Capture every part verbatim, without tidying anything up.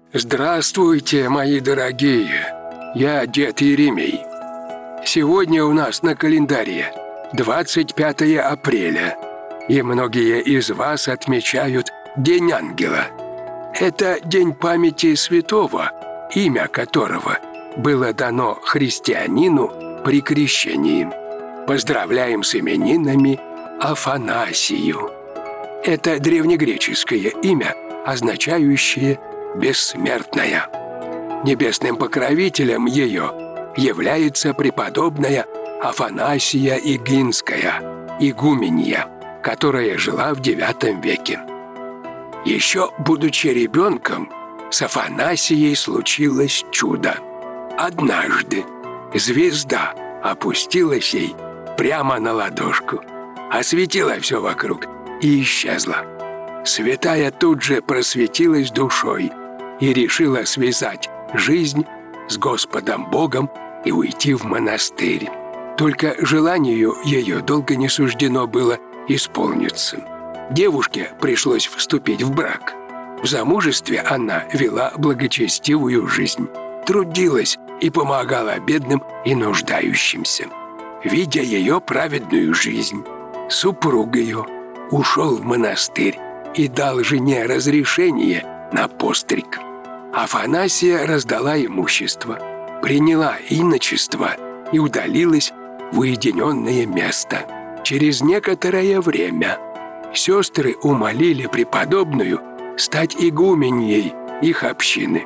Здравствуйте, мои дорогие! Я дед Еремей. Сегодня у нас на календаре двадцать пятое апреля, и многие из вас отмечают День Ангела. Это день памяти святого, имя которого было дано христианину при крещении. Поздравляем с именинами Афанасию. Это древнегреческое имя, означающее «бессмертная». Небесным покровителем ее является преподобная Афанасия Игинская, игуменья, которая жила в девятом веке. Еще будучи ребенком, с Афанасией случилось чудо. Однажды звезда опустилась ей прямо на ладошку, осветила все вокруг и исчезла. Святая тут же просветилась душой и решила связать жизнь с Господом Богом и уйти в монастырь. Только желанию ее долго не суждено было исполниться. Девушке пришлось вступить в брак. В замужестве она вела благочестивую жизнь, трудилась и помогала бедным и нуждающимся. Видя ее праведную жизнь, супруг ее ушел в монастырь и дал жене разрешение на постриг. Афанасия раздала имущество, приняла иночество и удалилась в уединенное место. Через некоторое время сестры умолили преподобную стать игуменьей их общины.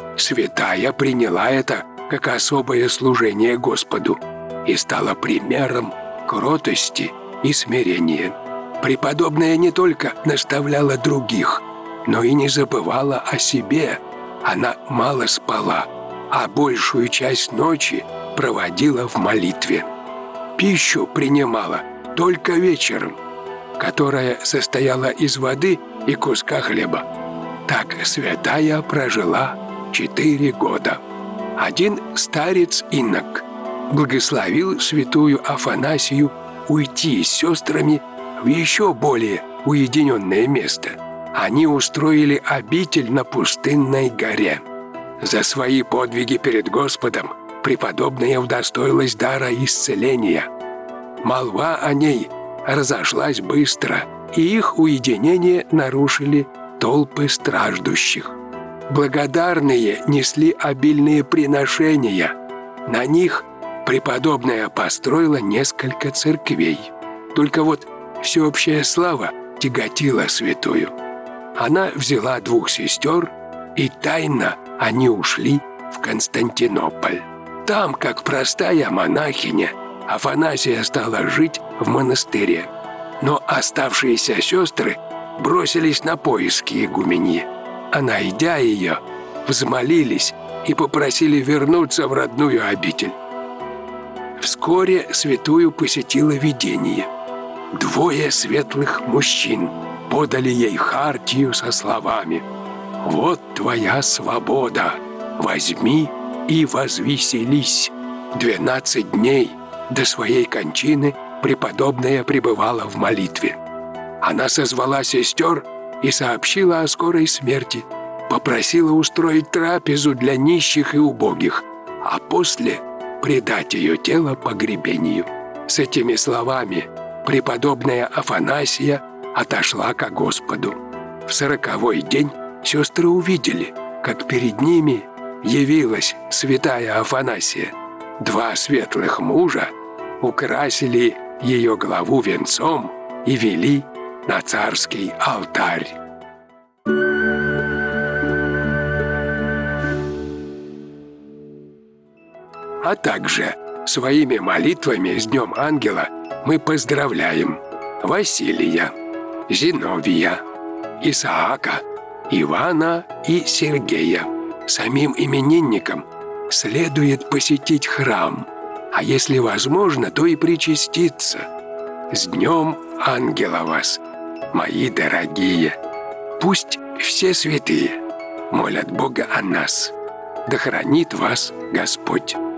Святая приняла это как особое служение Господу и стала примером кротости и смирения. Преподобная не только наставляла других, но и не забывала о себе. Она мало спала, а большую часть ночи проводила в молитве. Пищу принимала только вечером, которая состояла из воды и куска хлеба. Так святая прожила четыре года. Один старец-инок благословил святую Афанасию уйти с сестрами в еще более уединенное место. Они устроили обитель на пустынной горе. За свои подвиги перед Господом преподобная удостоилась дара исцеления. Молва о ней разошлась быстро, и их уединение нарушили толпы страждущих. Благодарные несли обильные приношения. На них преподобная построила несколько церквей. Только вот всеобщая слава тяготила святую. Она взяла двух сестер, и тайно они ушли в Константинополь. Там, как простая монахиня, Афанасия стала жить в монастыре. Но оставшиеся сестры бросились на поиски игуменьи. А найдя ее, взмолились и попросили вернуться в родную обитель. Вскоре святую посетило видение. Двое светлых мужчин подали ей хартию со словами: «Вот твоя свобода, возьми и возвеселись». Двенадцать дней до своей кончины преподобная пребывала в молитве. Она созвала сестер и сообщила о скорой смерти, попросила устроить трапезу для нищих и убогих, а после предать ее тело погребению. С этими словами преподобная Афанасия отошла ко Господу. В сороковой день сестры увидели, как перед ними явилась святая Афанасия. Два светлых мужа украсили ее главу венцом и вели на царский алтарь. А также своими молитвами с Днем Ангела мы поздравляем Василия, Зиновия, Исаака, Ивана и Сергея. Самим именинникам следует посетить храм, а если возможно, то и причаститься. С Днем Ангела вас, мои дорогие! Пусть все святые молят Бога о нас. Да хранит вас Господь!